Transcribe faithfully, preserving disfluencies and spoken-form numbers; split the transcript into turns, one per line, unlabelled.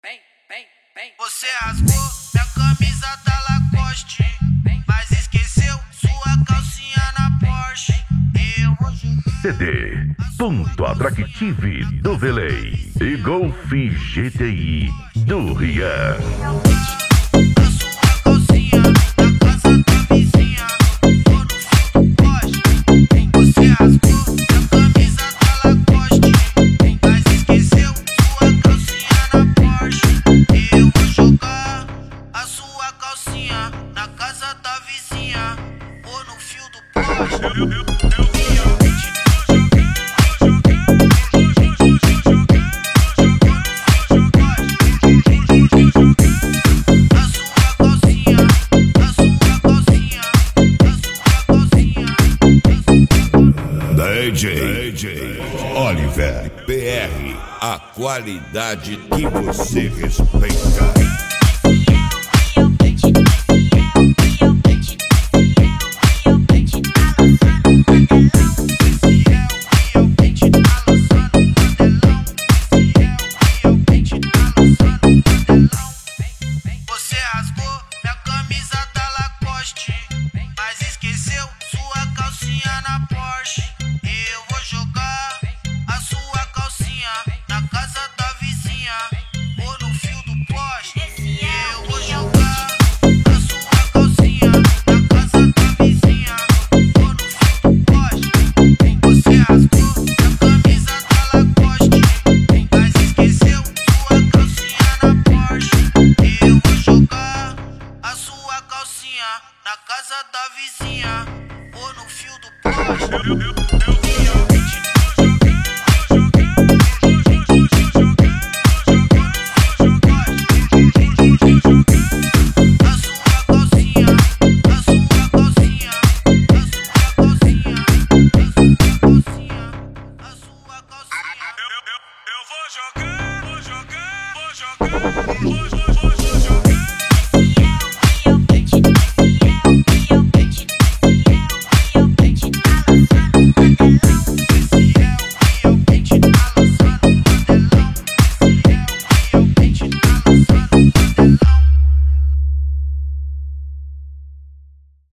Você rasgou minha camisa da Lacoste, mas esqueceu sua calcinha na Porsche. Eu vou jogar
C D Ponto Atractive do Velei e Golf G T I do Rian.
Na casa da vizinha ou no fio do poste.
D J, D J Oliver P R, a qualidade que você respeita.
Você rasgou minha camisa da Lacoste, mas esqueceu sua calcinha na Porsche. Eu vou jogar a sua calcinha na casa da vizinha ou no fio do poste. Eu vou jogar a sua calcinha na casa da vizinha ou no fio do poste. Você rasgou minha camisa da Lacoste, mas esqueceu sua calcinha na Porsche. Eu vou jogar a sua calcinha na casa da vizinha ou no fio do poste.